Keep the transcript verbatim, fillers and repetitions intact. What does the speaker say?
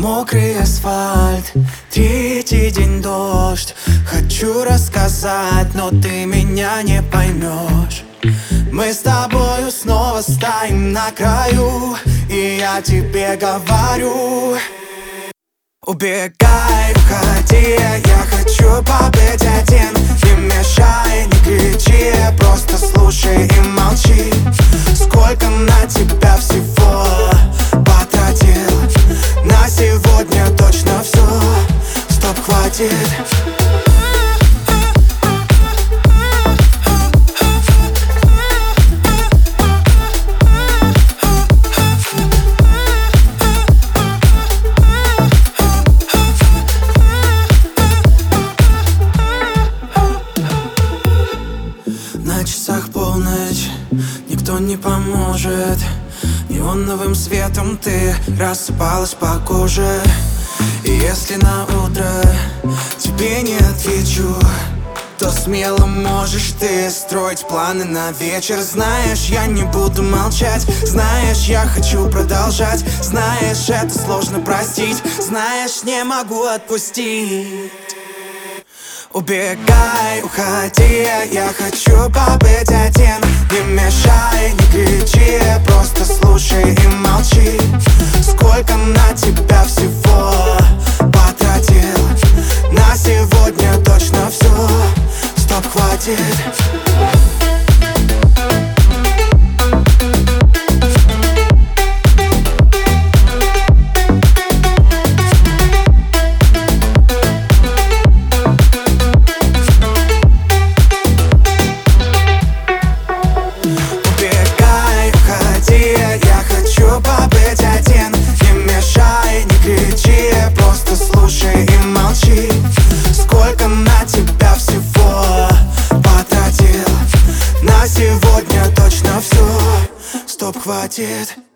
мокрый асфальт, третий день дождь. Хочу рассказать, но ты меня не поймешь. Мы с тобою снова стоим на краю, и я тебе говорю: убегай, уходи, я хочу побыть один. Не мешай, не кричи, просто слушай и молчи. Сколько на тебя всего потратил, на сегодня точно все, стоп, хватит. На часах полночь, никто не поможет. Неоновым светом ты рассыпалась по коже. И если на утро тебе не отвечу, то смело можешь ты строить планы на вечер. Знаешь, я не буду молчать. Знаешь, я хочу продолжать. Знаешь, это сложно простить. Знаешь, не могу отпустить. Убегай, уходи, я хочу побыть один. Не мешай, не кричи, просто слушай и молчи. Сколько на тебя всего потратил, на сегодня точно все, стоп, хватит. Побыть один, не мешай, не кричи, просто слушай и молчи. Сколько на тебя всего потратил, на сегодня точно все, стоп, хватит.